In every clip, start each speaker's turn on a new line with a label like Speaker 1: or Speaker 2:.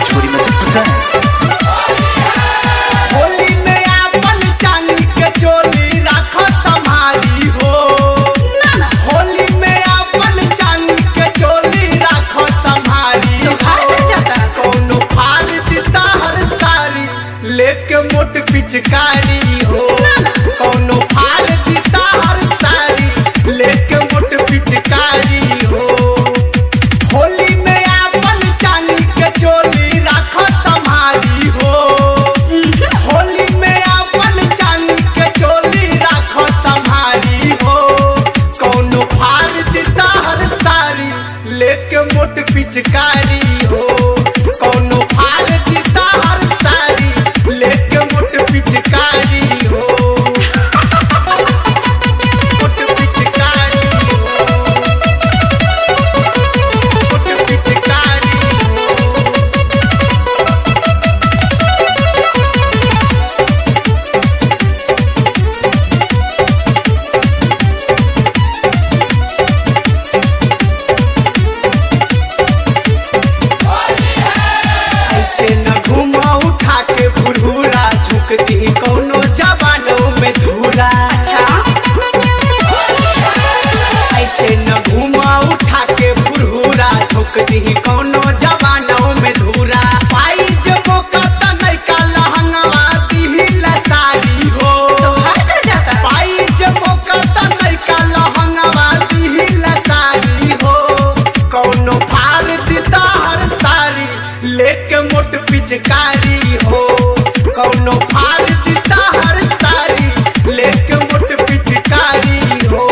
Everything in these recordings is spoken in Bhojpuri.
Speaker 1: भोजपुरी में
Speaker 2: होली में अपन चांदी के चोली रखो संभारी हो। होली में अपन चांदी के चोली रखो संभारी हो। कौनो फाड़ देता हर सारी लेके मोट पिचकारी हो। कौनो फाड़ देता हर सारी लेके मोट पिचकारी हो। होली में अपन चांदी के चोली रखो संभारी हो। होली में अपन चांदी के चोली रखो संभारी हो। कौनो फाड़ देता हर सारी लेके मोट पिचकारी हो। कौनो फाड़ देता हर सारी लेके मोट पिचकारी हो। मोट पिचकारी हो। मोट पिचकारी हो। ऐसे न घुमा उठा के बुढ़ूरा झुकती कौनो जवानों में धूरा। ऐसे न घुमा उठा के बुढ़ूरा झुकती कौनो जवानों में धूरा। पाई जब मौका त नैका लहंगवा दिहिला साड़ी हो। पाई जब मौका त नैका लहंगवा दिहिला साड़ी हो। कौनो फाड़ देता हर सारी लेके मोट पिचकारी हो। कौनो फाड़ देता हर सारी लेके मोट पिचकारी हो।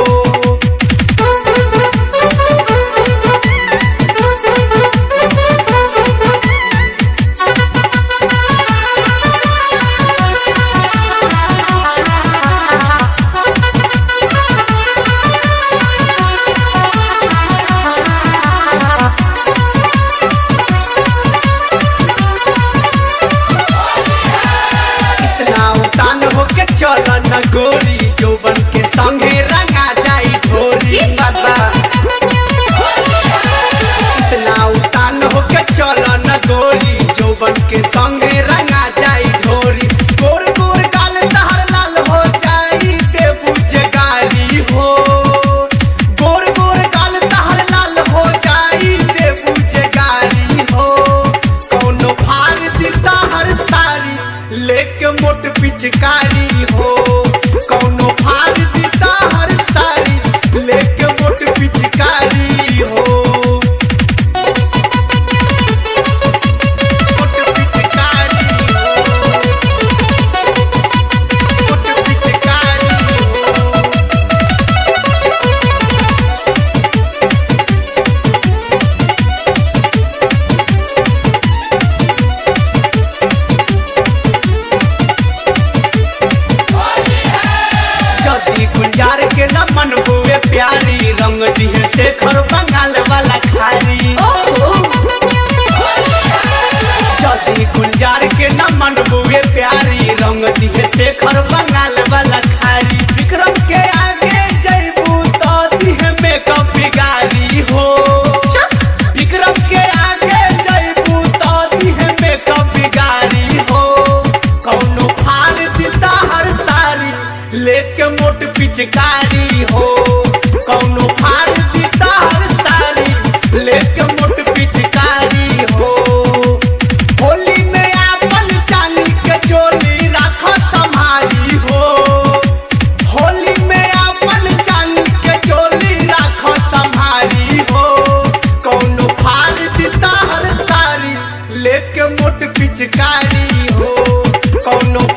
Speaker 2: इतना उतान होके चलो न गोरी जोबन के संगे रंगा जाई ढोरी। इतना उतान होके चलो न गोरी जोबन के संगे रंगा जाई ढोरी। गोर गोर गाल तहर लाल हो जाई देबू जगारी हो। गोर गोर गाल तहर लाल हो जाई देबू जगारी हो। कौनो फाड़ देता हर सारी लेके मोट पिचकारी हो। कौनो फाड़ देता हर सारी लेके मोट पिचकारी हो। मोट पिचकारी हो। मोट पिचकारी हो। जदी गुलजार के न मन हुए प्यारी रंग दिहे शेखर बंगाल वाला खारी। जदी गुलजार के न मन हुए प्यारी रंग दिहे शेखर बंगाल वाला खारी। विक्रम के आगे जैबू तो दिहे मेकअप बिगारी हो। विक्रम के आगे जैबू तो दिहे मेकअप बिगारी हो। कौनो फाड़ देता हर सारी लेके मोट पिचकारी हो। कौनो फाड़ देता हर सारी लेके मोट पिचकारी हो। होली में अपन चांदी के चोली रखो संभारी हो। होली में अपन चांदी के चोली रखो संभारी हो। कौनो फाड़ देता हर सारी लेके मोट पिचकारी हो। कौनो